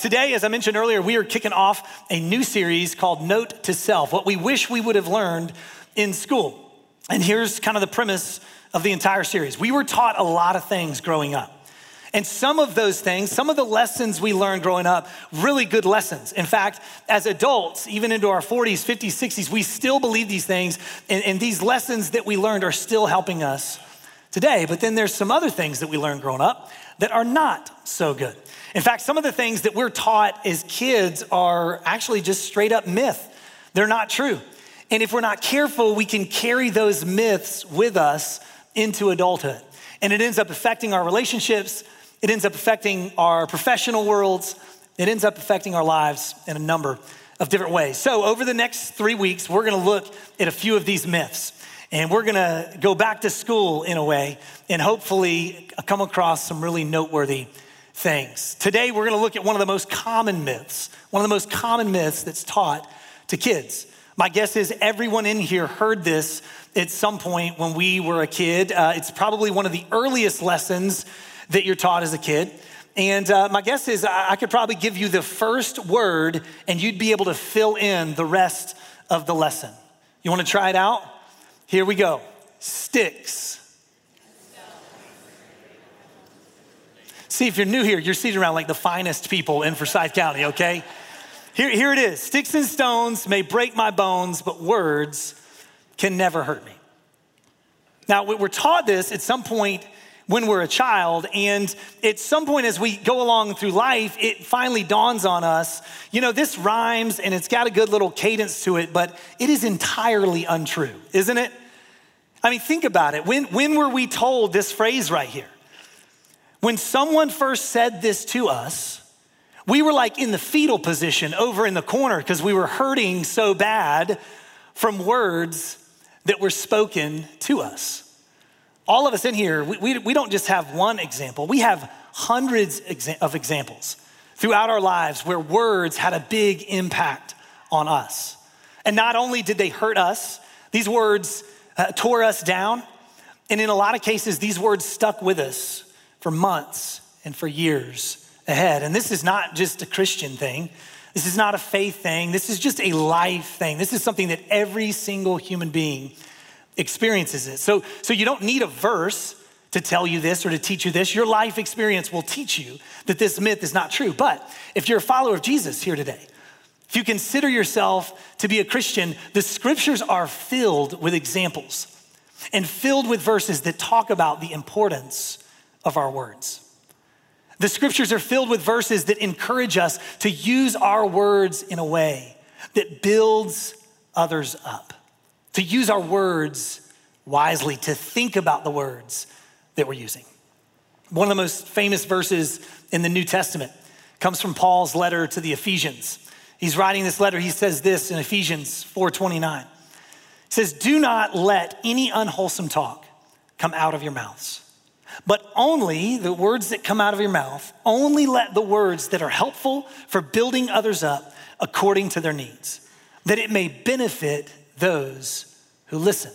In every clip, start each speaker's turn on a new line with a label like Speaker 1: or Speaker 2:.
Speaker 1: Today, as I mentioned earlier, we are kicking off a new series called Note to Self, what we wish we would have learned in school. And here's kind of the premise of the entire series. We were taught a lot of things growing up. And some of those things, some of the lessons we learned growing up, really good lessons. In fact, as adults, even into our 40s, 50s, 60s, we still believe these things. And these lessons that we learned are still helping us today. But then there's some other things that we learned growing up that are not so good. In fact, some of the things that we're taught as kids are actually just straight up myth. They're not true. And if we're not careful, we can carry those myths with us into adulthood. And it ends up affecting our relationships. It ends up affecting our professional worlds. It ends up affecting our lives in a number of different ways. So over the next 3 weeks, we're gonna look at a few of these myths. And we're gonna go back to school in a way and hopefully come across some really noteworthy things. Today, we're gonna look at one of the most common myths that's taught to kids. My guess is everyone in here heard this at some point when we were a kid. It's probably one of the earliest lessons that you're taught as a kid. And my guess is I could probably give you the first word and you'd be able to fill in the rest of the lesson. You wanna try it out? Here we go. Sticks. See, if you're new here, you're seated around like the finest people in Forsyth County, okay? Here it is. Sticks and stones may break my bones, but words can never hurt me. Now, we're taught this at some point when we're a child, and at some point as we go along through life, it finally dawns on us, you know, this rhymes and it's got a good little cadence to it, but it is entirely untrue, isn't it? I mean, think about it. When were we told this phrase right here? When someone first said this to us, we were like in the fetal position over in the corner because we were hurting so bad from words that were spoken to us. All of us in here, we don't just have one example. We have hundreds of examples throughout our lives where words had a big impact on us. And not only did they hurt us, these words tore us down. And in a lot of cases, these words stuck with us for months and for years ahead. And this is not just a Christian thing. This is not a faith thing. This is just a life thing. This is something that every single human being experiences it. So you don't need a verse to tell you this or to teach you this. Your life experience will teach you that this myth is not true. But if you're a follower of Jesus here today, if you consider yourself to be a Christian, the scriptures are filled with examples and filled with verses that talk about the importance of our words. The scriptures are filled with verses that encourage us to use our words in a way that builds others up, to use our words wisely, to think about the words that we're using. One of the most famous verses in the New Testament comes from Paul's letter to the Ephesians. He's writing this letter. He says this in Ephesians 4:29. He says, "Do not let any unwholesome talk come out of your mouths, but only the words that come out of your mouth, only let the words that are helpful for building others up according to their needs, that it may benefit those who listen."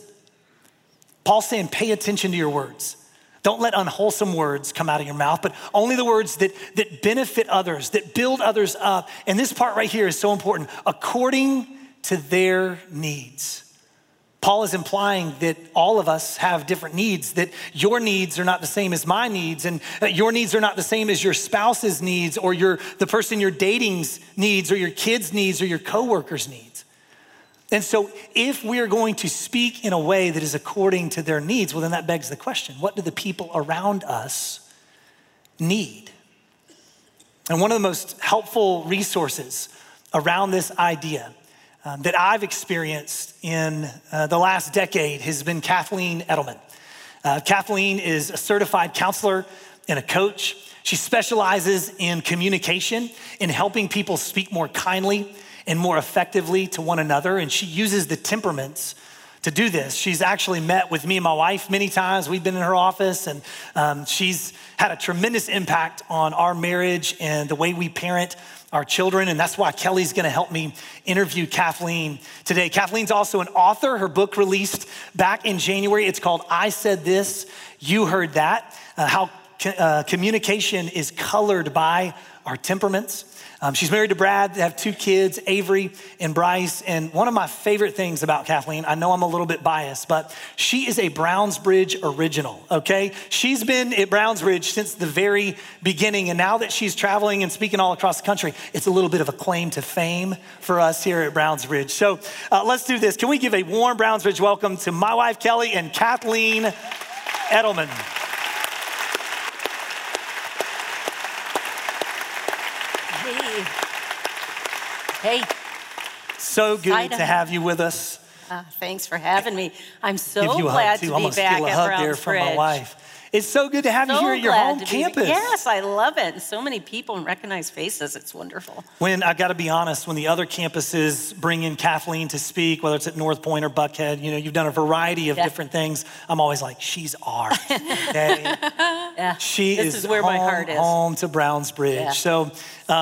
Speaker 1: Paul's saying, pay attention to your words. Don't let unwholesome words come out of your mouth, but only the words that benefit others, that build others up. And this part right here is so important, according to their needs. Paul is implying that all of us have different needs, that your needs are not the same as my needs, and your needs are not the same as your spouse's needs, or the person you're dating's needs, or your kids' needs, or your coworkers' needs. And so if we are going to speak in a way that is according to their needs, well, then that begs the question, what do the people around us need? And one of the most helpful resources around this idea that I've experienced in the last decade has been Kathleen Edelman. Kathleen is a certified counselor and a coach. She specializes in communication, in helping people speak more kindly and more effectively to one another. And she uses the temperaments to do this. She's actually met with me and my wife many times. We've been in her office, and she's had a tremendous impact on our marriage and the way we parent our children. And that's why Kelly's gonna help me interview Kathleen today. Kathleen's also an author. Her book released back in January. It's called I Said This, You Heard That, how communication is colored by our temperaments. She's married to Brad. They have 2 kids, Avery and Bryce. And one of my favorite things about Kathleen, I know I'm a little bit biased, but she is a Brownsbridge original, okay? She's been at Brownsbridge since the very beginning. And now that she's traveling and speaking all across the country, it's a little bit of a claim to fame for us here at Brownsbridge. So let's do this. Can we give a warm Brownsbridge welcome to my wife, Kelly, and Kathleen Edelman.
Speaker 2: Hey.
Speaker 1: So good to have you with us.
Speaker 2: Thanks for having me. I'm so glad to be back at Brownsbridge.
Speaker 1: There from my wife. It's so good to have you here at your home campus.
Speaker 2: Yes, I love it. And so many people and recognized faces. It's wonderful.
Speaker 1: When I got to be honest, when the other campuses bring in Kathleen to speak, whether it's at North Point or Buckhead, you know, you've done a variety of different things. I'm always like, she's ours. Okay? This is
Speaker 2: where my heart is.
Speaker 1: Home to Brownsbridge. Yeah. So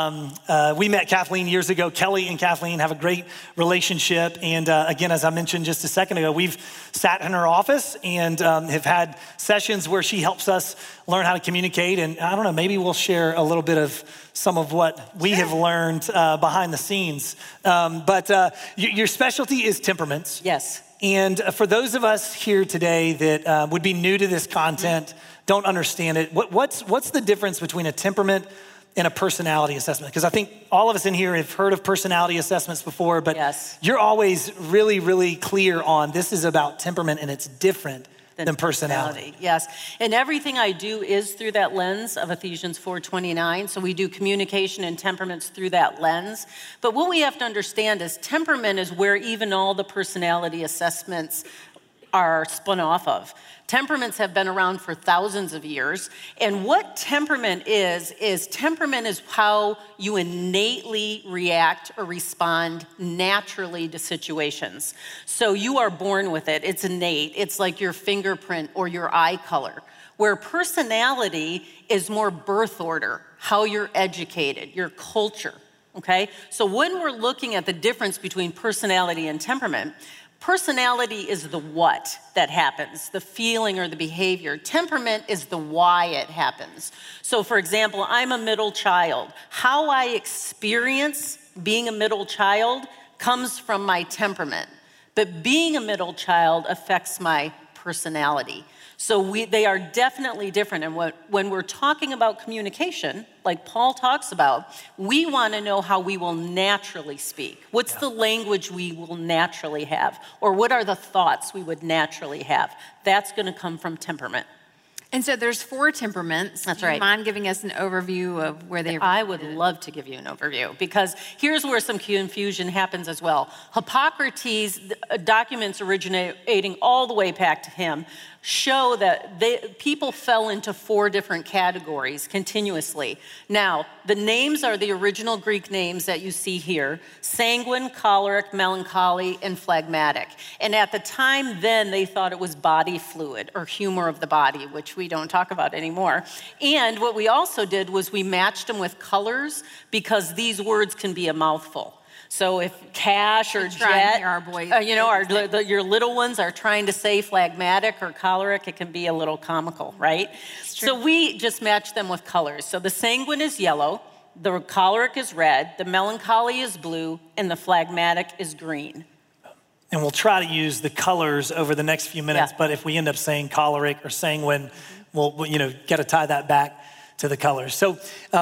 Speaker 1: we met Kathleen years ago. Kelly and Kathleen have a great relationship. And again, as I mentioned just a second ago, we've sat in her office and have had sessions where she helps us learn how to communicate. And I don't know, maybe we'll share a little bit of some of what we have learned behind the scenes. But your specialty is temperaments.
Speaker 2: Yes.
Speaker 1: And for those of us here today that would be new to this content, don't understand it, what's the difference between a temperament and a personality assessment? Because I think all of us in here have heard of personality assessments before, but you're always really, really clear on this is about temperament and it's different than personality.
Speaker 2: Yes, and everything I do is through that lens of Ephesians 4:29. So we do communication and temperaments through that lens. But what we have to understand is temperament is where even all the personality assessments are spun off of. Temperaments have been around for thousands of years. And what temperament is temperament is how you innately react or respond naturally to situations. So you are born with it. It's innate. It's like your fingerprint or your eye color. Where personality is more birth order, how you're educated, your culture, okay? So when we're looking at the difference between personality and temperament, personality is the what that happens, the feeling or the behavior. Temperament is the why it happens. So for example, I'm a middle child. How I experience being a middle child comes from my temperament. But being a middle child affects my personality. So they are definitely different. And when we're talking about communication, like Paul talks about, we want to know how we will naturally speak. What's the language we will naturally have? Or what are the thoughts we would naturally have? That's going to come from temperament.
Speaker 3: And so there's 4 temperaments.
Speaker 2: That's
Speaker 3: right.
Speaker 2: Do
Speaker 3: you mind giving us an overview of where they are?
Speaker 2: I would love to give you an overview because here's where some confusion happens as well. Hippocrates, documents originating all the way back to him, show that people fell into 4 different categories continuously. Now, the names are the original Greek names that you see here: sanguine, choleric, melancholy, and phlegmatic. And at the time then, they thought it was body fluid or humor of the body, which we don't talk about anymore. And what we also did was we matched them with colors because these words can be a mouthful. So if Cash or Jet,
Speaker 3: our boys,
Speaker 2: your little ones are trying to say phlegmatic or choleric, it can be a little comical, right? So we just match them with colors. So the sanguine is yellow, the choleric is red, the melancholy is blue, and the phlegmatic is green.
Speaker 1: And we'll try to use the colors over the next few minutes, but if we end up saying choleric or sanguine, we'll got to tie that back to the colors. So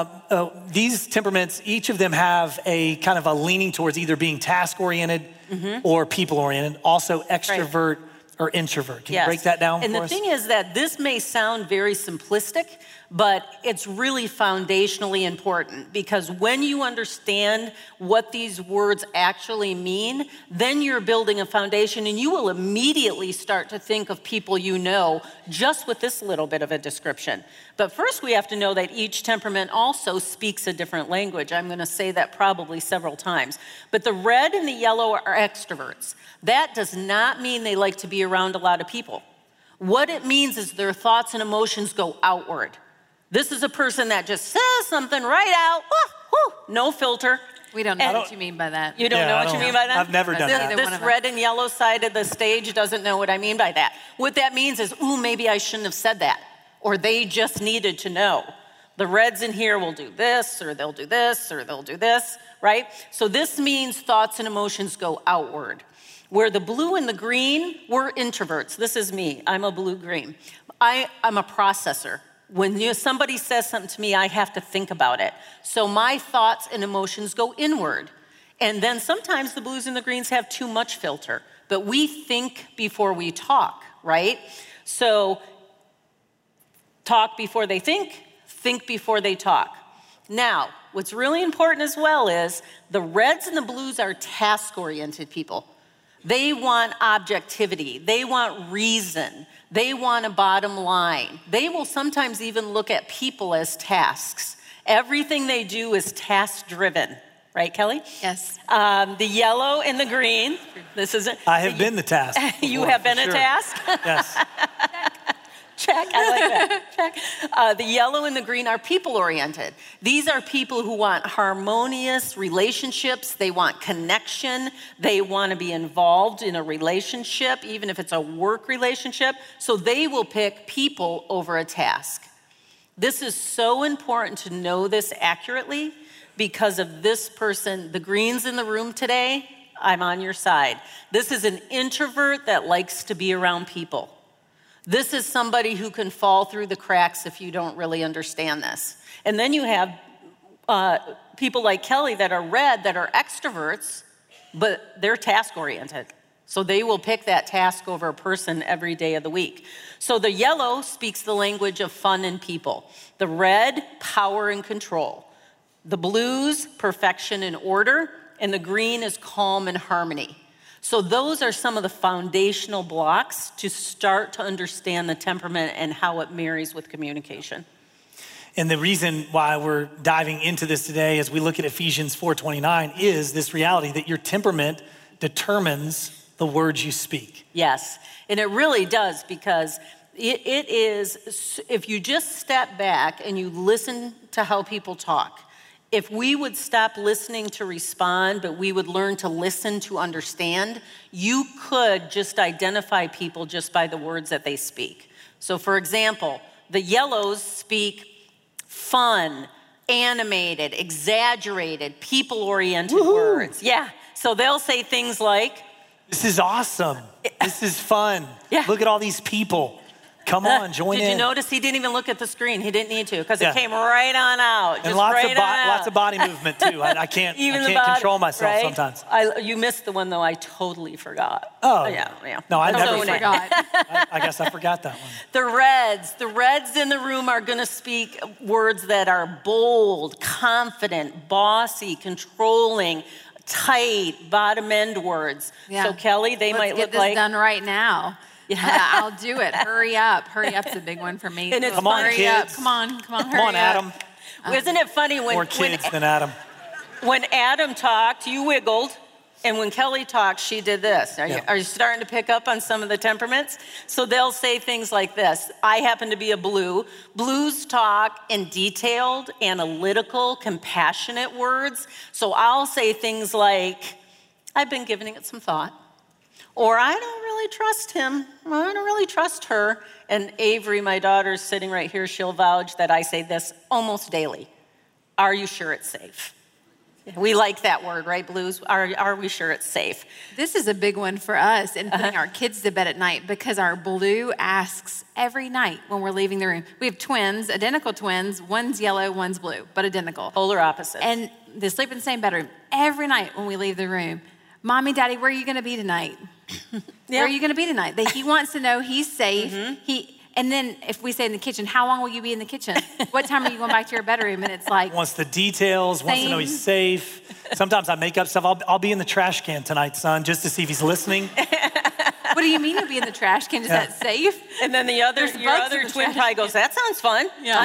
Speaker 1: these temperaments, each of them have a kind of a leaning towards either being task-oriented or people-oriented, also extrovert or introvert. Can you break that down for us?
Speaker 2: And the thing is that this may sound very simplistic, but it's really foundationally important because when you understand what these words actually mean, then you're building a foundation and you will immediately start to think of people you know just with this little bit of a description. But first we have to know that each temperament also speaks a different language. I'm going to say that probably several times. But the red and the yellow are extroverts. That does not mean they like to be around a lot of people. What it means is their thoughts and emotions go outward. This is a person that just says something right out, no filter.
Speaker 3: We don't know what you mean by that.
Speaker 2: You don't know what you mean by that?
Speaker 1: I've never done that.
Speaker 2: This red and yellow side of the stage doesn't know what I mean by that. What that means is, maybe I shouldn't have said that. Or they just needed to know. The reds in here will do this, or they'll do this, or they'll do this, right? So this means thoughts and emotions go outward. Where the blue and the green, we're introverts. This is me. I'm a blue-green. I'm a processor. When somebody says something to me, I have to think about it. So my thoughts and emotions go inward. And then sometimes the blues and the greens have too much filter. But we think before we talk, right? So talk before they think before they talk. Now, what's really important as well is the reds and the blues are task-oriented people. They want objectivity. They want reason. They want a bottom line. They will sometimes even look at people as tasks. Everything they do is task-driven. Right, Kelly?
Speaker 3: Yes.
Speaker 2: The yellow and the green. This isn't.
Speaker 1: I have been the task.
Speaker 2: You have been a task?
Speaker 1: Yes.
Speaker 2: Check, I like that, check. The yellow and the green are people-oriented. These are people who want harmonious relationships. They want connection. They want to be involved in a relationship, even if it's a work relationship. So they will pick people over a task. This is so important to know this accurately because of this person. The greens in the room today, I'm on your side. This is an introvert that likes to be around people. This is somebody who can fall through the cracks if you don't really understand this. And then you have people like Kelly that are red, that are extroverts, but they're task-oriented. So they will pick that task over a person every day of the week. So the yellow speaks the language of fun and people. The red, power and control. The blues, perfection and order. And the green is calm and harmony. So those are some of the foundational blocks to start to understand the temperament and how it marries with communication.
Speaker 1: And the reason why we're diving into this today as we look at Ephesians 4:29 is this reality that your temperament determines the words you speak.
Speaker 2: Yes, and it really does, because it is, if you just step back and you listen to how people talk, if we would stop listening to respond, but we would learn to listen to understand, you could just identify people just by the words that they speak. So for example, the yellows speak fun, animated, exaggerated, people-oriented words. Yeah, so they'll say things like,
Speaker 1: this is awesome. This is fun.
Speaker 2: Yeah.
Speaker 1: Look at all these people. Come on, join in.
Speaker 2: Did you notice he didn't even look at the screen? He didn't need to, because it came right on out.
Speaker 1: And lots of body movement too. I can't control myself sometimes.
Speaker 2: You missed the one though. I totally forgot.
Speaker 1: Oh
Speaker 2: yeah.
Speaker 1: No, I never
Speaker 3: forgot.
Speaker 1: I guess I forgot that one.
Speaker 2: The reds in the room are going to speak words that are bold, confident, bossy, controlling, tight, bottom end words.
Speaker 3: Yeah.
Speaker 2: So Kelly, they might look
Speaker 3: like. Let's get this done right now. Yeah, I'll do it. Hurry up. Hurry up's a big one for me.
Speaker 2: And it's
Speaker 1: come on,
Speaker 2: hurry
Speaker 1: kids.
Speaker 2: Up.
Speaker 3: Come on,
Speaker 1: Come on, Adam.
Speaker 2: Isn't it funny when
Speaker 1: more kids than Adam?
Speaker 2: When Adam talked, you wiggled, and when Kelly talked, she did this. Are you starting to pick up on some of the temperaments? So they'll say things like this. I happen to be a blue. Blues talk in detailed, analytical, compassionate words. So I'll say things like, I've been giving it some thought. Or I don't really trust him. I don't really trust her. And Avery, my daughter's sitting right here. She'll vouch that I say this almost daily. Are you sure it's safe? We like that word, right, Blues? Are we sure it's safe?
Speaker 3: This is a big one for us in putting our kids to bed at night, because our blue asks every night when we're leaving the room. We have twins, identical twins. One's yellow, one's blue, but identical.
Speaker 2: Polar opposites.
Speaker 3: And they sleep in the same bedroom. Every night when we leave the room, Mommy, Daddy, where are you going to be tonight? Where are you going to be tonight? He wants to know he's safe. And then if we say in the kitchen, how long will you be in the kitchen? What time are you going back to your bedroom? And it's like,
Speaker 1: wants the details, wants to know he's safe. Sometimes I make up stuff. I'll be in the trash can tonight, son, just to see if he's listening.
Speaker 3: What do you mean you'll be in the trash can? Is that safe?
Speaker 2: And then your other twin probably goes, that sounds fun.
Speaker 3: Yeah.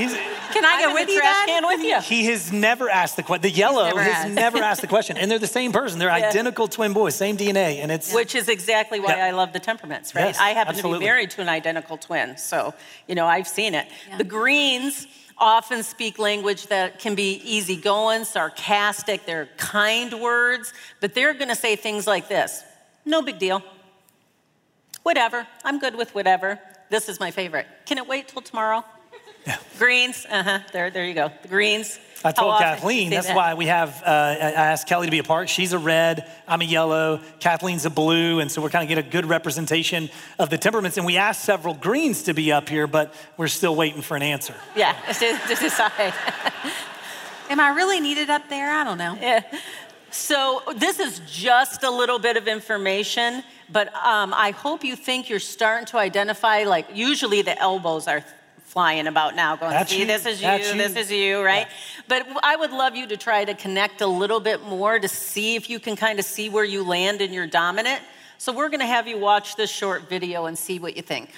Speaker 2: Can I get with you, trash can with you?
Speaker 1: He has never asked the question. The yellow has never asked the question. And they're the same person. They're identical twin boys, same DNA. And it's
Speaker 2: which is exactly why I love the temperaments, right?
Speaker 1: Yes,
Speaker 2: I happen to be married to an identical twin. So, I've seen it. Yeah. The greens often speak language that can be easygoing, sarcastic. They're kind words, but they're going to say things like this. No big deal. Whatever. I'm good with whatever. This is my favorite. Can it wait till tomorrow?
Speaker 1: Yeah.
Speaker 2: Greens, there you go. The greens.
Speaker 1: I told
Speaker 2: How often
Speaker 1: Kathleen,
Speaker 2: do you
Speaker 1: that's
Speaker 2: say that?
Speaker 1: why we have, I asked Kelly to be a part. She's a red, I'm a yellow, Kathleen's a blue, and so we're kind of get a good representation of the temperaments. And we asked several greens to be up here, but we're still waiting for an answer.
Speaker 2: Yeah, to decide.
Speaker 3: Am I really needed up there? I don't know.
Speaker 2: Yeah. So this is just a little bit of information, but I hope you think you're starting to identify, like usually the elbows are flying about now going,
Speaker 1: That's
Speaker 2: see,
Speaker 1: you.
Speaker 2: this is you,
Speaker 1: That's you.
Speaker 2: this is you, right?
Speaker 1: Yeah.
Speaker 2: But I would love you to try to connect a little bit more to see if you can kind of see where you land in your dominant. So we're gonna have you watch this short video and see what you think.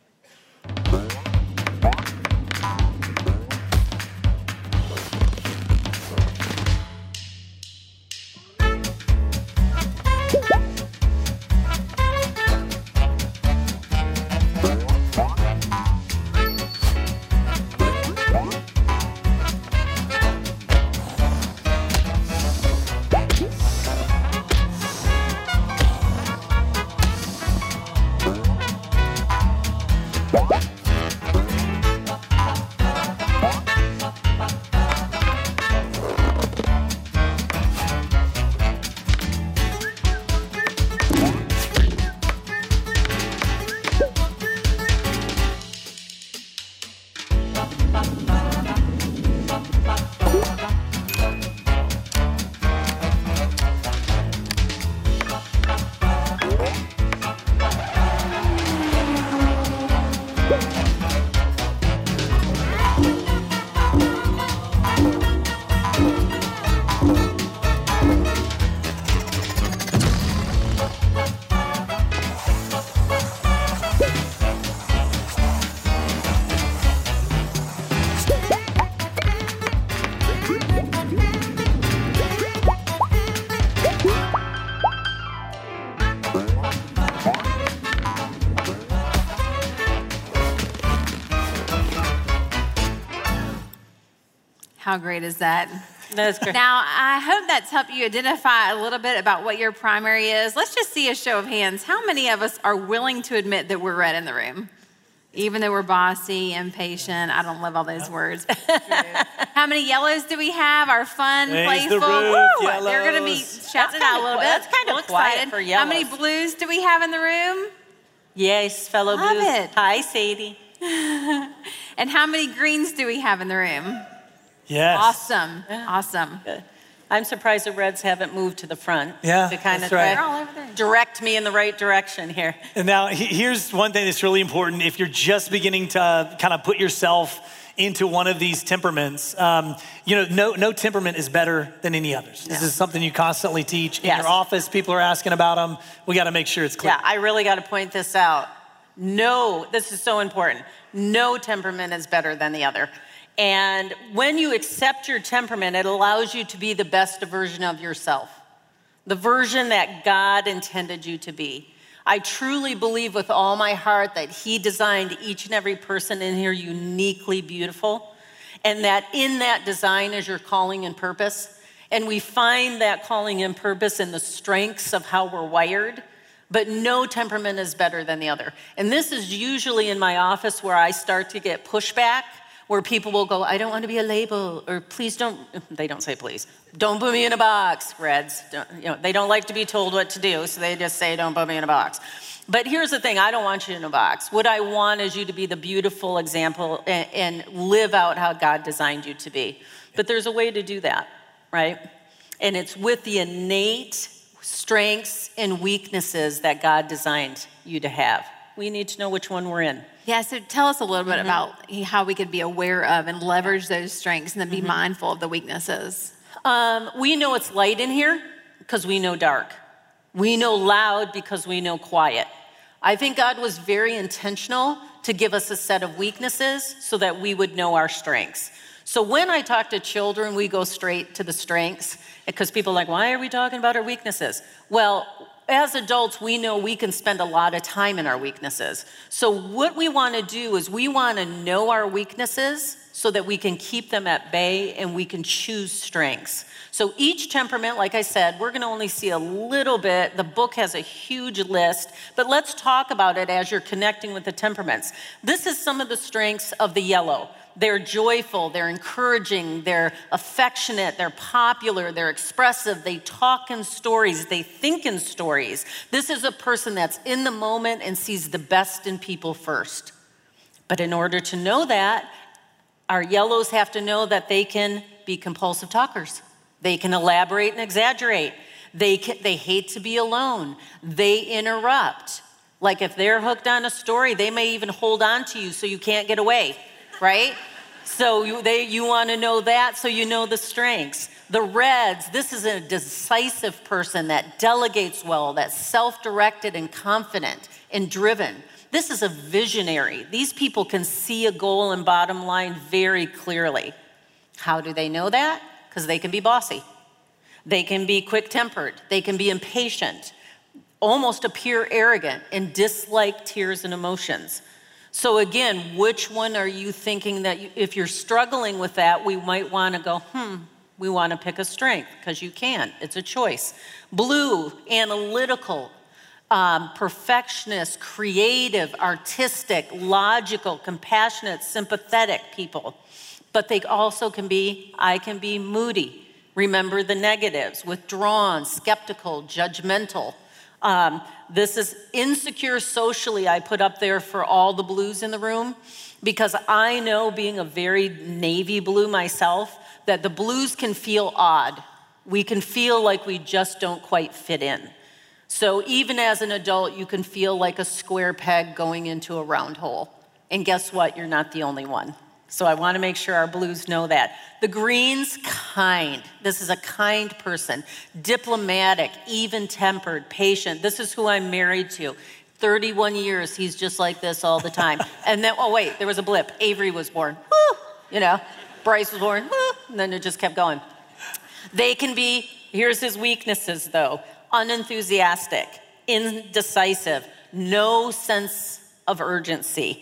Speaker 3: How great is that?
Speaker 2: That's great.
Speaker 3: Now, I hope that's helped you identify a little bit about what your primary is. Let's just see a show of hands. How many of us are willing to admit that we're red in the room? Even though we're bossy, impatient, I don't love all those words. How many yellows do we have? Our fun,
Speaker 1: There's
Speaker 3: playful.
Speaker 1: the roof,
Speaker 3: Woo! They're going to be
Speaker 1: yellows.
Speaker 3: shouting out a little bit.
Speaker 2: That's kind of
Speaker 3: Real
Speaker 2: quiet
Speaker 3: excited.
Speaker 2: for
Speaker 3: How many
Speaker 2: yellows.
Speaker 3: blues do we have in the room?
Speaker 2: Yes, fellow
Speaker 3: Love
Speaker 2: blues.
Speaker 3: it.
Speaker 2: Hi, Sadie.
Speaker 3: And how many greens do we have in the room?
Speaker 1: Yes.
Speaker 3: Awesome. Awesome.
Speaker 2: Good. I'm surprised the Reds haven't moved to the front.
Speaker 1: Yeah,
Speaker 2: to kind
Speaker 1: that's
Speaker 2: of
Speaker 1: right.
Speaker 3: They're all over there.
Speaker 2: direct me in the right direction here.
Speaker 1: And now here's one thing that's really important. If you're just beginning to kind of put yourself into one of these temperaments, no temperament is better than any others. This is something you constantly teach. In
Speaker 2: Yes.
Speaker 1: your office, people are asking about them. We got to make sure it's clear.
Speaker 2: Yeah, I really got to point this out. No, this is so important. No temperament is better than the other. And when you accept your temperament, it allows you to be the best version of yourself, the version that God intended you to be. I truly believe with all my heart that He designed each and every person in here uniquely beautiful, and that in that design is your calling and purpose. And we find that calling and purpose in the strengths of how we're wired. But no temperament is better than the other. And this is usually in my office where I start to get pushback, where people will go, I don't want to be a label, or please don't, they don't say please, don't put me in a box, Reds. They don't like to be told what to do, so they just say, don't put me in a box. But here's the thing, I don't want you in a box. What I want is you to be the beautiful example and live out how God designed you to be. But there's a way to do that, right? And it's with the innate strengths and weaknesses that God designed you to have. We need to know which one we're in.
Speaker 3: Yeah, so tell us a little bit about how we could be aware of and leverage those strengths and then be mindful of the weaknesses.
Speaker 2: We know it's light in here because we know dark. We know loud because we know quiet. I think God was very intentional to give us a set of weaknesses so that we would know our strengths. So when I talk to children, we go straight to the strengths because people are like, why are we talking about our weaknesses? Well, as adults, we know we can spend a lot of time in our weaknesses. So what we want to do is we want to know our weaknesses so that we can keep them at bay and we can choose strengths. So each temperament, like I said, we're going to only see a little bit. The book has a huge list, but let's talk about it as you're connecting with the temperaments. This is some of the strengths of the yellow. They're joyful, they're encouraging, they're affectionate, they're popular, they're expressive, they talk in stories, they think in stories. This is a person that's in the moment and sees the best in people first. But in order to know that, our yellows have to know that they can be compulsive talkers. They can elaborate and exaggerate. They hate to be alone. They interrupt. Like if they're hooked on a story, they may even hold on to you so you can't get away, right? So you want to know that so you know the strengths. The reds, this is a decisive person that delegates well, that's self-directed and confident and driven. This is a visionary. These people can see a goal and bottom line very clearly. How do they know that? Because they can be bossy. They can be quick-tempered. They can be impatient, almost appear arrogant, and dislike tears and emotions. So again, which one are you thinking that if you're struggling with that, we might want to go, we want to pick a strength, because you can. It's a choice. Blue, analytical, perfectionist, creative, artistic, logical, compassionate, sympathetic people. But they also I can be moody. Remember the negatives, withdrawn, skeptical, judgmental. This is insecure socially, I put up there for all the blues in the room, because I know, being a very navy blue myself, that the blues can feel odd. We can feel like we just don't quite fit in. So even as an adult, you can feel like a square peg going into a round hole. And guess what? You're not the only one. So I want to make sure our blues know that. The greens, kind. This is a kind person. Diplomatic, even-tempered, patient. This is who I'm married to. 31 years, he's just like this all the time. And then, oh wait, there was a blip. Avery was born. Woo! Bryce was born. Woo! And then it just kept going. They can be, here's his weaknesses though. Unenthusiastic, indecisive, no sense of urgency.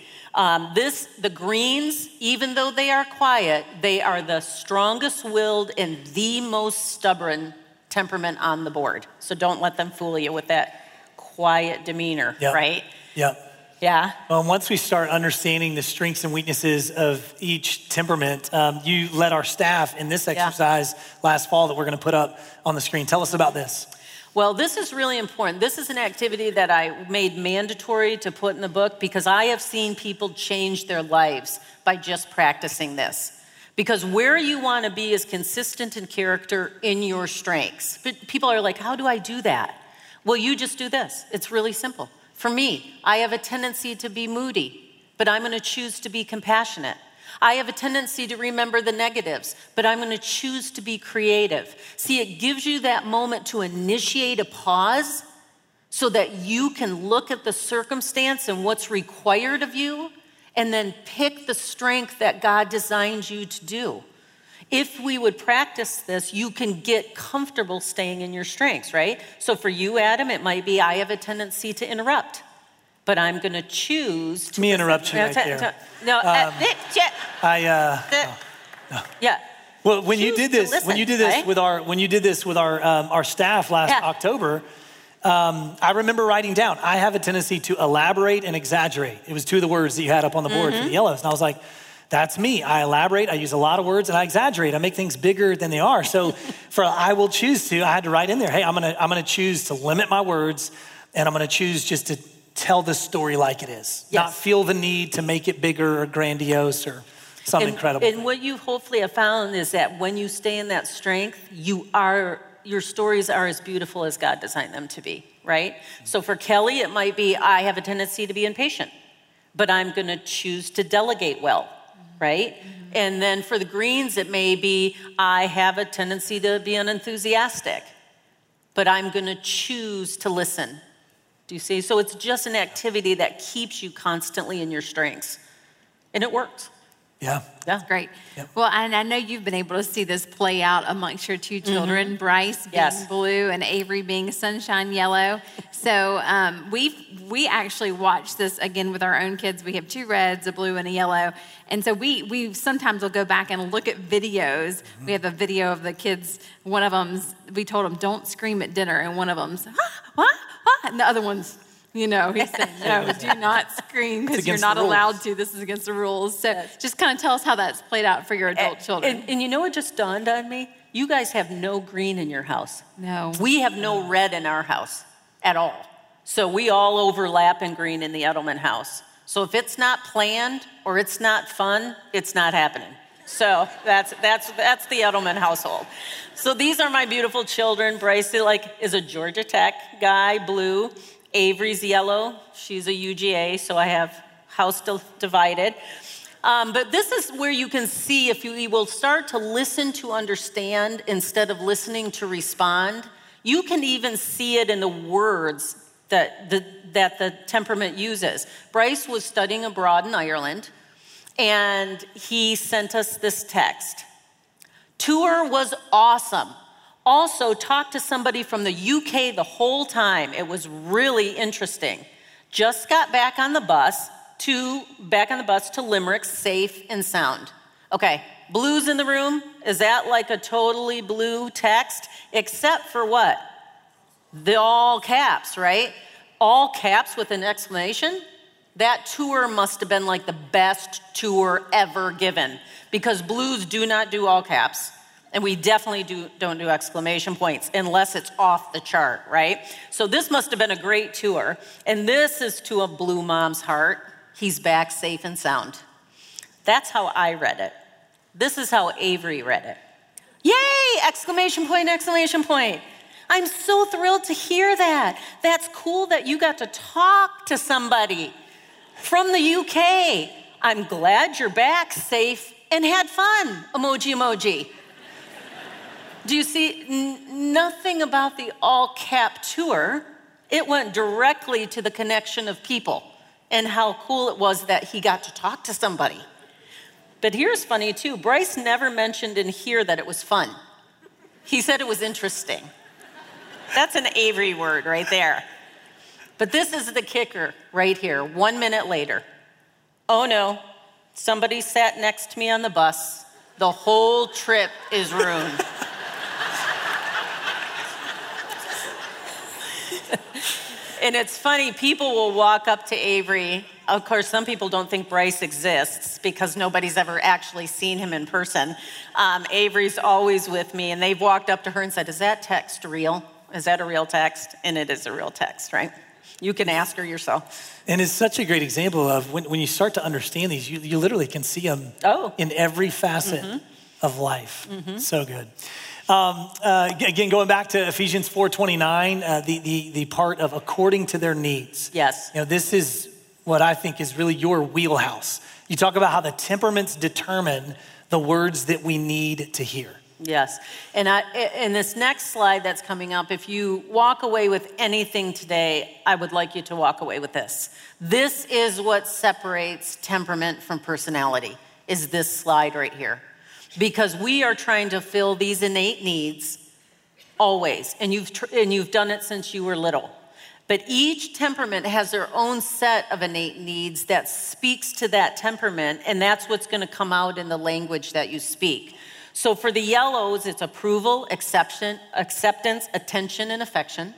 Speaker 2: The greens, even though they are quiet, they are the strongest willed and the most stubborn temperament on the board. So don't let them fool you with that quiet demeanor, right?
Speaker 1: Yep.
Speaker 2: Yeah.
Speaker 1: Well, once we start understanding the strengths and weaknesses of each temperament, you led our staff in this exercise last fall that we're going to put up on the screen. Tell us about this.
Speaker 2: Well, this is really important. This is an activity that I made mandatory to put in the book, because I have seen people change their lives by just practicing this. Because where you want to be is consistent in character in your strengths. But people are like, how do I do that? Well, you just do this. It's really simple. For me, I have a tendency to be moody, but I'm going to choose to be compassionate. I have a tendency to remember the negatives, but I'm going to choose to be creative. See, it gives you that moment to initiate a pause so that you can look at the circumstance and what's required of you, and then pick the strength that God designed you to do. If we would practice this, you can get comfortable staying in your strengths, right? So for you, Adam, it might be, I have a tendency to interrupt, but I'm going to choose to...
Speaker 1: Let me interrupt you right there.
Speaker 2: No, yeah.
Speaker 1: Well, when you did this with our staff last October, I remember writing down, I have a tendency to elaborate and exaggerate. It was two of the words that you had up on the board for the yellows. And I was like, that's me. I elaborate, I use a lot of words, and I exaggerate. I make things bigger than they are. So for I will choose to, I had to write in there, hey, I'm gonna choose to limit my words, and I'm gonna choose just to tell the story like it is. Yes. Not feel the need to make it bigger or grandiose or something incredible.
Speaker 2: And what you hopefully have found is that when you stay in that strength, your stories are as beautiful as God designed them to be, right? So for Kelly, it might be, I have a tendency to be impatient, but I'm gonna choose to delegate well, right? And then for the greens, it may be, I have a tendency to be unenthusiastic, but I'm gonna choose to listen. Do you see? So it's just an activity that keeps you constantly in your strengths. And it works.
Speaker 1: Yeah.
Speaker 3: That's great.
Speaker 1: Yep.
Speaker 3: Well, and I know you've been able to see this play out amongst your two children, Bryce being blue and Avery being sunshine yellow. So we actually watched this again with our own kids. We have two reds, a blue, and a yellow. And so we sometimes will go back and look at videos. We have a video of the kids. One of them's, we told them, don't scream at dinner. And one of them's, what? And the other one's, You know, he's saying, no, do not scream because you're not allowed to. This is against the rules. So just kind of tell us how that's played out for your adult children.
Speaker 2: And you know what just dawned on me? You guys have no green in your house.
Speaker 3: No.
Speaker 2: We have no red in our house at all. So we all overlap in green in the Edelman house. So if it's not planned or it's not fun, it's not happening. So that's the Edelman household. So these are my beautiful children. Bryce is a Georgia Tech guy, blue. Avery's yellow. She's a UGA, so I have house divided. But this is where you can see if you will start to listen to understand instead of listening to respond. You can even see it in the words that the temperament uses. Bryce was studying abroad in Ireland, and he sent us this text. Tour was awesome. Also, talked to somebody from the UK the whole time. It was really interesting. Just got back on the bus to Limerick, safe and sound. Okay, blues in the room. Is that like a totally blue text? Except for what? The all caps, right? All caps with an exclamation. That tour must have been like the best tour ever given, because blues do not do all caps. And we definitely don't do exclamation points unless it's off the chart, right? So this must have been a great tour. And this is to a blue mom's heart. He's back safe and sound. That's how I read it. This is how Avery read it. Yay! Exclamation point, exclamation point. I'm so thrilled to hear that. That's cool that you got to talk to somebody from the UK. I'm glad you're back safe and had fun. Emoji, emoji. Do you see nothing about the all-cap tour? It went directly to the connection of people and how cool it was that he got to talk to somebody. But here's funny too. Bryce never mentioned in here that it was fun. He said it was interesting. That's an Avery word right there. But this is the kicker right here. 1 minute later. Oh no, somebody sat next to me on the bus. The whole trip is ruined. And it's funny, people will walk up to Avery. Of course, some people don't think Bryce exists because nobody's ever actually seen him in person. Avery's always with me, and they've walked up to her and said, is that text real? Is that a real text? And it is a real text, right? You can ask her yourself.
Speaker 1: And it's such a great example of when you start to understand these, you literally can see them in every facet of life. So good. Again, going back to Ephesians 4:29, the part of according to their needs.
Speaker 2: Yes.
Speaker 1: You know, this is what I think is really your wheelhouse. You talk about how the temperaments determine the words that we need to hear.
Speaker 2: Yes. And in this next slide that's coming up, if you walk away with anything today, I would like you to walk away with this. This is what separates temperament from personality, is this slide right here. Because we are trying to fill these innate needs always, and you've done it since you were little. But each temperament has their own set of innate needs that speaks to that temperament, and that's what's going to come out in the language that you speak. So for the yellows, it's approval, acceptance, attention, and affection.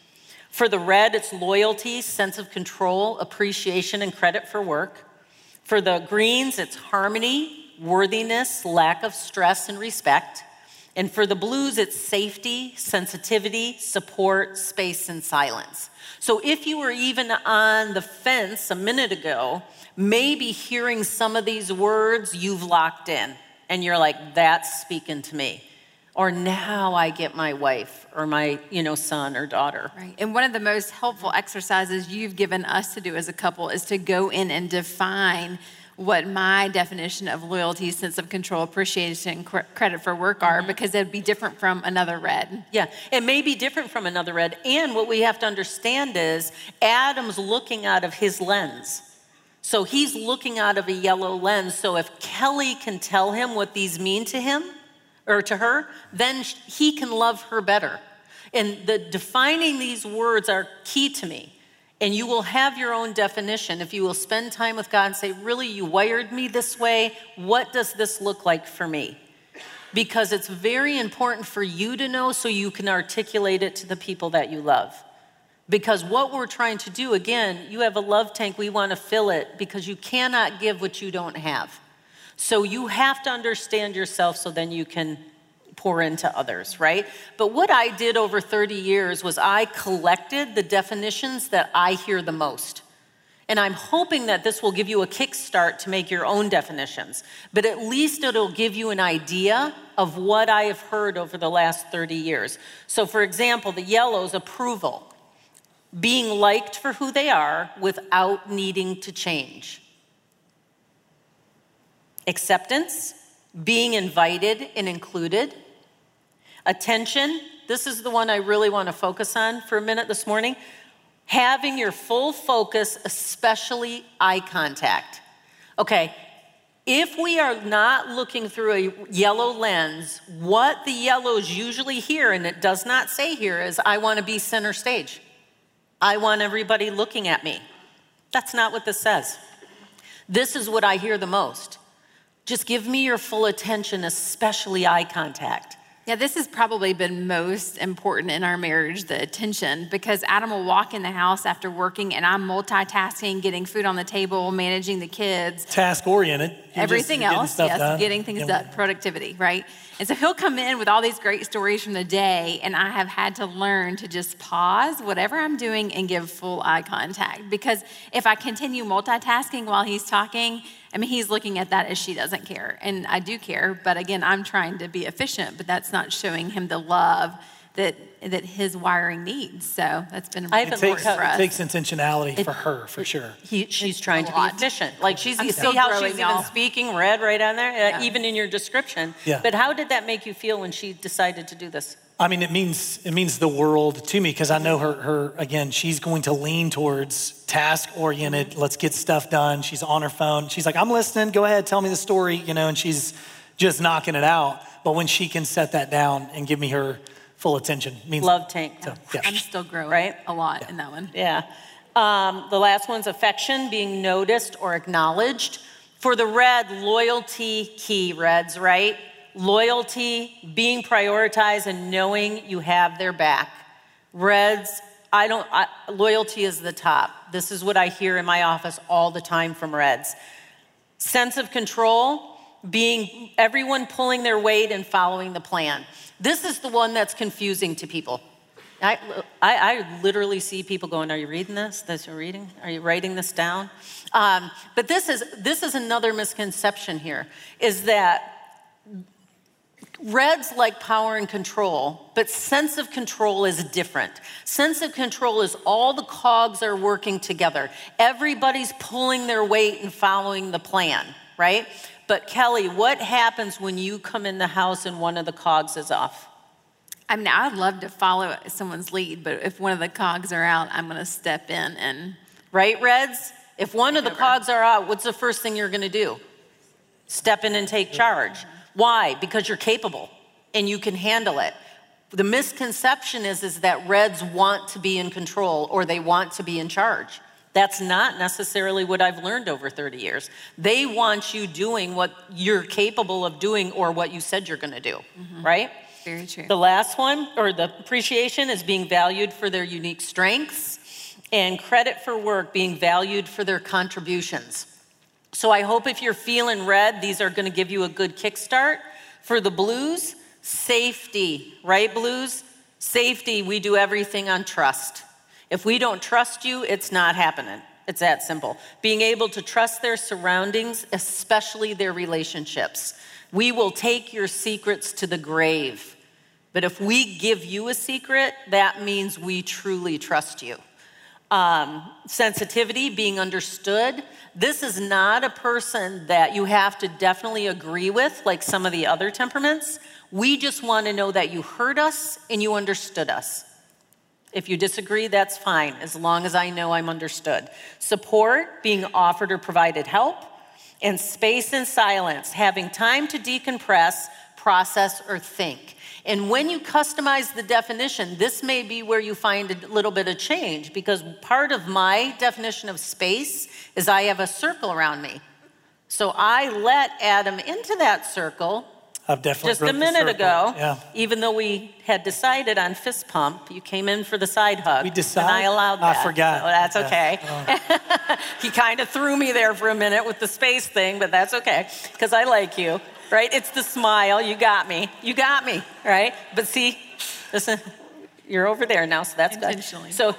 Speaker 2: For the red, it's loyalty, sense of control, appreciation, and credit for work. For the greens, it's harmony, worthiness, lack of stress, and respect. And for the blues, it's safety, sensitivity, support, space, and silence. So if you were even on the fence a minute ago, maybe hearing some of these words you've locked in. And you're like, that's speaking to me. Or now I get my wife or my, son or daughter.
Speaker 3: Right. And one of the most helpful exercises you've given us to do as a couple is to go in and define what my definition of loyalty, sense of control, appreciation, and credit for work are, because it'd be different from another red.
Speaker 2: Yeah, it may be different from another red. And what we have to understand is Adam's looking out of his lens. So he's looking out of a yellow lens. So if Kelly can tell him what these mean to him or to her, then he can love her better. And the defining these words are key to me. And you will have your own definition if you will spend time with God and say, really, you wired me this way. What does this look like for me? Because it's very important for you to know so you can articulate it to the people that you love. Because what we're trying to do, again, you have a love tank, we want to fill it because you cannot give what you don't have. So you have to understand yourself so then you can pour into others, right? But what I did over 30 years was I collected the definitions that I hear the most. And I'm hoping that this will give you a kickstart to make your own definitions. But at least it'll give you an idea of what I have heard over the last 30 years. So for example, the yellow's approval. Being liked for who they are without needing to change. Acceptance, being invited and included. Attention, this is the one I really want to focus on for a minute this morning. Having your full focus, especially eye contact. Okay, if we are not looking through a yellow lens, what the yellows usually hear, and it does not say here, is I want to be center stage. I want everybody looking at me. That's not what this says. This is what I hear the most. Just give me your full attention, especially eye contact.
Speaker 3: Yeah, this has probably been most important in our marriage, the attention, because Adam will walk in the house after working and I'm multitasking, getting food on the table, managing the kids.
Speaker 1: Task-oriented.
Speaker 3: Everything else, yes,
Speaker 1: done.
Speaker 3: Getting things done, productivity, right? And so he'll come in with all these great stories from the day, and I have had to learn to just pause whatever I'm doing and give full eye contact. Because if I continue multitasking while he's talking, I mean, he's looking at that as she doesn't care. And I do care, but again, I'm trying to be efficient, but that's not showing him the love that his wiring needs. So that's been important for us.
Speaker 1: It takes intentionality for her, for sure.
Speaker 2: She's trying to be efficient. Like you see
Speaker 3: still
Speaker 2: how
Speaker 3: growing,
Speaker 2: she's
Speaker 3: y'all.
Speaker 2: even speaking, red right on there, even in your description.
Speaker 1: Yeah.
Speaker 2: But how did that make you feel when she decided to do this?
Speaker 1: I mean, it means the world to me because I know her again, she's going to lean towards task-oriented, let's get stuff done. She's on her phone. She's like, I'm listening, go ahead, tell me the story, and she's just knocking it out. But when she can set that down and give me her full attention. Means
Speaker 2: love tank.
Speaker 1: So, yeah.
Speaker 3: I'm still growing a lot in that one.
Speaker 2: Yeah. The last one's affection, being noticed or acknowledged. For the red, loyalty key, reds, right? Loyalty, being prioritized and knowing you have their back. Reds, loyalty is the top. This is what I hear in my office all the time from reds. Sense of control, being everyone pulling their weight and following the plan. This is the one that's confusing to people. I literally see people going, are you reading this? This you're reading? Are you writing this down? But this is another misconception here, is that reds like power and control, but sense of control is different. Sense of control is all the cogs are working together. Everybody's pulling their weight and following the plan, right? But Kelly, what happens when you come in the house and one of the cogs is off?
Speaker 3: I mean, I'd love to follow someone's lead, but if one of the cogs are out, I'm going to step in and...
Speaker 2: Right, Reds? If one of the cogs are out, what's the first thing you're going to do? Step in and take charge. Why? Because you're capable and you can handle it. The misconception is that Reds want to be in control or they want to be in charge. That's not necessarily what I've learned over 30 years. They want you doing what you're capable of doing or what you said you're going to do, right?
Speaker 3: Very true.
Speaker 2: The last one, or the appreciation, is being valued for their unique strengths, and credit for work, being valued for their contributions. So I hope if you're feeling red, these are going to give you a good kickstart. For the blues, safety, right, blues? Safety, we do everything on trust. If we don't trust you, it's not happening. It's that simple. Being able to trust their surroundings, especially their relationships. We will take your secrets to the grave. But if we give you a secret, that means we truly trust you. Sensitivity, being understood. This is not a person that you have to definitely agree with, like some of the other temperaments. We just want to know that you heard us and you understood us. If you disagree, that's fine, as long as I know I'm understood. Support, being offered or provided help. And space and silence, having time to decompress, process, or think. And when you customize the definition, this may be where you find a little bit of change, because part of my definition of space is I have a circle around me. So I let Adam into that circle
Speaker 1: I've definitely
Speaker 2: Just a
Speaker 1: broke the
Speaker 2: minute
Speaker 1: circle.
Speaker 2: ago,
Speaker 1: Yeah.
Speaker 2: even though we had decided on fist pump, you came in for the side hug.
Speaker 1: We decided?
Speaker 2: And I allowed that.
Speaker 1: I forgot.
Speaker 2: So that's
Speaker 1: Yeah.
Speaker 2: okay.
Speaker 1: Oh.
Speaker 2: He kind of threw me there for a minute with the space thing, but that's okay, because I like you, right? It's the smile. You got me, right? But see, listen, you're over there now, so that's good.
Speaker 3: Intentionally.
Speaker 2: So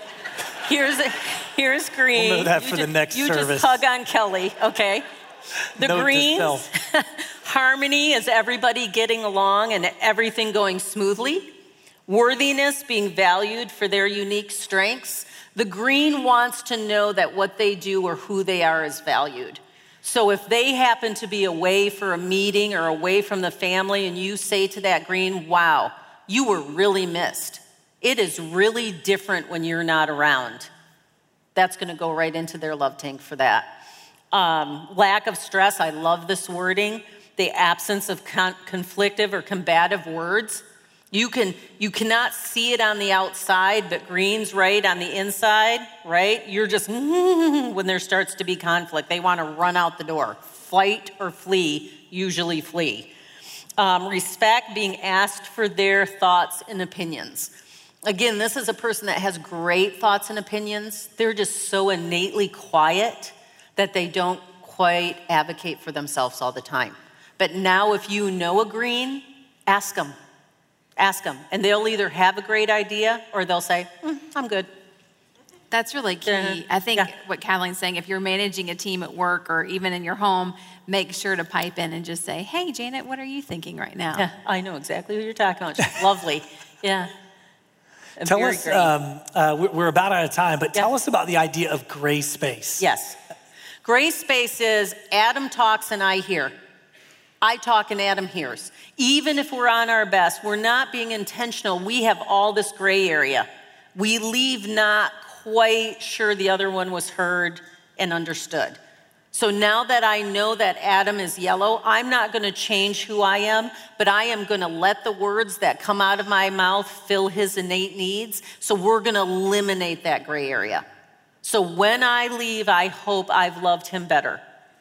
Speaker 2: here's green.
Speaker 1: We'll know that
Speaker 2: You
Speaker 1: for the next
Speaker 2: you
Speaker 1: service.
Speaker 2: just hug on Kelly, okay? The
Speaker 1: Note to
Speaker 2: greens,
Speaker 1: self.
Speaker 2: harmony is everybody getting along and everything going smoothly. Worthiness, being valued for their unique strengths. The green wants to know that what they do or who they are is valued. So if they happen to be away for a meeting or away from the family and you say to that green, wow, you were really missed. It is really different when you're not around. That's going to go right into their love tank for that. Lack of stress, I love this wording. The absence of conflictive or combative words. You cannot see it on the outside, but green's right on the inside, right? You're just, when there starts to be conflict, they want to run out the door. Fight or flee, usually flee. Respect, being asked for their thoughts and opinions. Again, this is a person that has great thoughts and opinions. They're just so innately quiet that they don't quite advocate for themselves all the time. But now if you know a green, ask them. Ask them. And they'll either have a great idea or they'll say, I'm good.
Speaker 3: That's really key. I think what Kathleen's saying, if you're managing a team at work or even in your home, make sure to pipe in and just say, hey, Janet, what are you thinking right now?
Speaker 2: Yeah, I know exactly who you're talking about. She's lovely. Yeah.
Speaker 1: Tell us, we're about out of time, but tell us about the idea of gray space.
Speaker 2: Yes. Gray space is Adam talks and I hear. I talk and Adam hears. Even if we're on our best, we're not being intentional. We have all this gray area. We leave not quite sure the other one was heard and understood. So now that I know that Adam is yellow, I'm not going to change who I am, but I am going to let the words that come out of my mouth fill his innate needs. So we're going to eliminate that gray area. So when I leave, I hope I've loved him better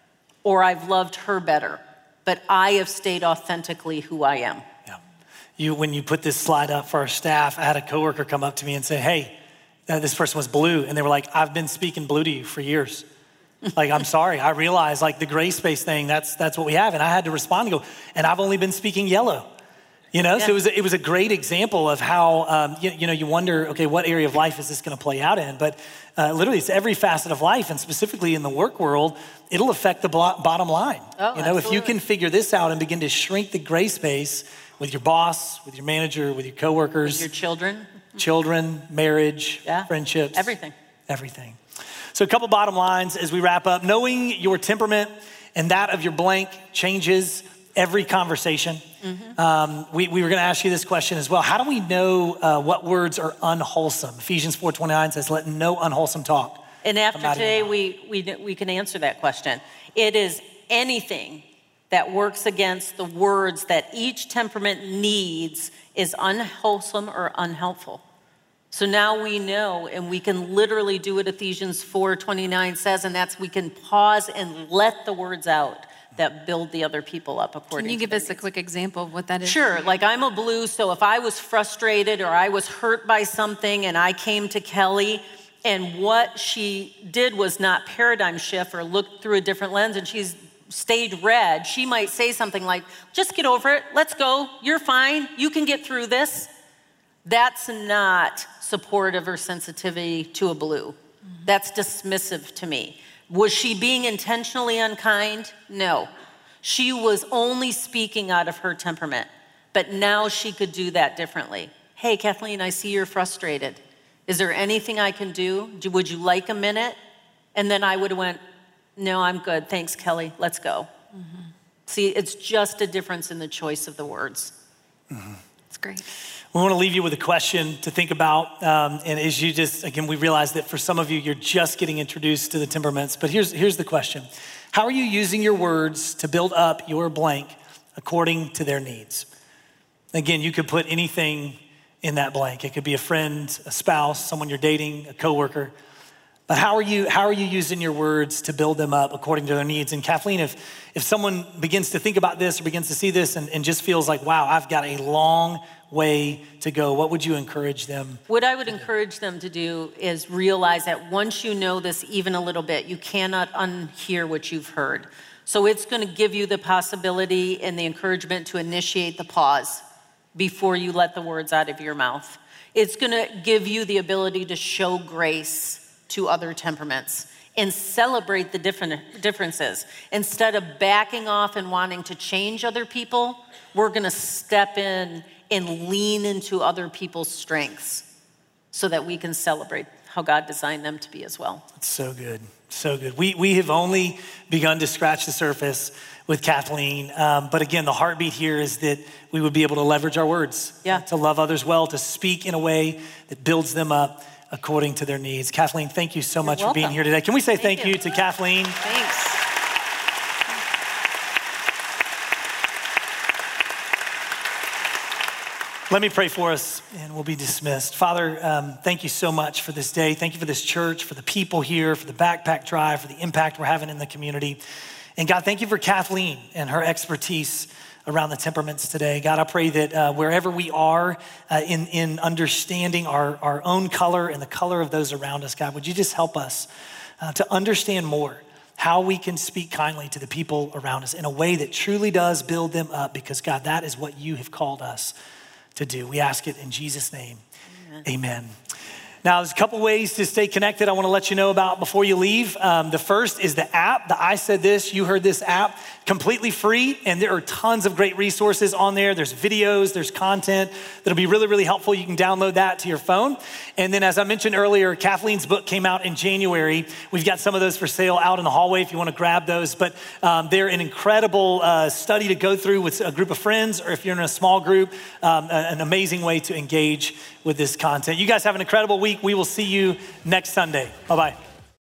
Speaker 2: or I've loved her better, but I have stayed authentically who I am.
Speaker 1: Yeah. When you put this slide up for our staff, I had a coworker come up to me and say, hey, this person was blue. And they were like, I've been speaking blue to you for years. Like, I'm sorry. I realized like the gray space thing, that's what we have. And I had to respond and go, and I've only been speaking yellow. You know, so it was a great example of how, you wonder, okay, what area of life is this going to play out in? But literally, it's every facet of life, and specifically in the work world, it'll affect the bottom line.
Speaker 2: Absolutely.
Speaker 1: If you can figure this out and begin to shrink the gray space with your boss, with your manager, with your coworkers,
Speaker 2: With your
Speaker 1: children, marriage, friendships, everything. So a couple bottom lines as we wrap up. Knowing your temperament and that of your blank changes every conversation. Mm-hmm. We were going to ask you this question as well. How do we know what words are unwholesome? Ephesians 4:29 says, let no unwholesome talk.
Speaker 2: And after today, we can answer that question. It is anything that works against the words that each temperament needs is unwholesome or unhelpful. So now we know, and we can literally do what Ephesians 4:29 says, and that's we can pause and let the words out that build the other people up according to
Speaker 3: Can you give us a quick example of what that is?
Speaker 2: Sure, like I'm a blue, so if I was frustrated or I was hurt by something and I came to Kelly and what she did was not paradigm shift or look through a different lens and she's stayed red, she might say something like, just get over it, let's go, you're fine, you can get through this. That's not supportive or sensitivity to a blue. That's dismissive to me. Was she being intentionally unkind? No. She was only speaking out of her temperament, but now she could do that differently. Hey, Kathleen, I see you're frustrated. Is there anything I can do? Would you like a minute? And then I would have went, no, I'm good. Thanks, Kelly. Let's go. Mm-hmm. See, it's just a difference in the choice of the words.
Speaker 1: Mm-hmm.
Speaker 3: That's great.
Speaker 1: We want to leave you with a question to think about. And as you again, we realize that for some of you, you're just getting introduced to the temperaments. But here's the question. How are you using your words to build up your blank according to their needs? Again, you could put anything in that blank. It could be a friend, a spouse, someone you're dating, a coworker. But how are you using your words to build them up according to their needs? And Kathleen, if someone begins to think about this or begins to see this and just feels like, wow, I've got a long way to go, what would you encourage them?
Speaker 2: What I would encourage them to do is realize that once you know this even a little bit, you cannot unhear what you've heard. So it's going to give you the possibility and the encouragement to initiate the pause before you let the words out of your mouth. It's going to give you the ability to show grace to other temperaments and celebrate the differences. Instead of backing off and wanting to change other people, we're going to step in and lean into other people's strengths so that we can celebrate how God designed them to be as well.
Speaker 1: It's so good, so good. We have only begun to scratch the surface with Kathleen, but again, the heartbeat here is that we would be able to leverage our words, to love others well, to speak in a way that builds them up according to their needs. Kathleen, thank you so much for being here today. Can we say thank you to Kathleen?
Speaker 2: Thanks.
Speaker 1: Let me pray for us and we'll be dismissed. Father, thank you so much for this day. Thank you for this church, for the people here, for the backpack drive, for the impact we're having in the community. And God, thank you for Kathleen and her expertise around the temperaments today. God, I pray that wherever we are in understanding our own color and the color of those around us, God, would you just help us to understand more how we can speak kindly to the people around us in a way that truly does build them up, because God, that is what you have called us to do. We ask it in Jesus' name, amen. Now, there's a couple ways to stay connected I want to let you know about before you leave. The first is the app, the I Said This, You Heard This app, completely free, and there are tons of great resources on there. There's videos, there's content that'll be really, really helpful. You can download that to your phone. And then, as I mentioned earlier, Kathleen's book came out in January. We've got some of those for sale out in the hallway if you want to grab those. But they're an incredible study to go through with a group of friends, or if you're in a small group, an amazing way to engage with this content. You guys have an incredible week. We will see you next Sunday. Bye-bye.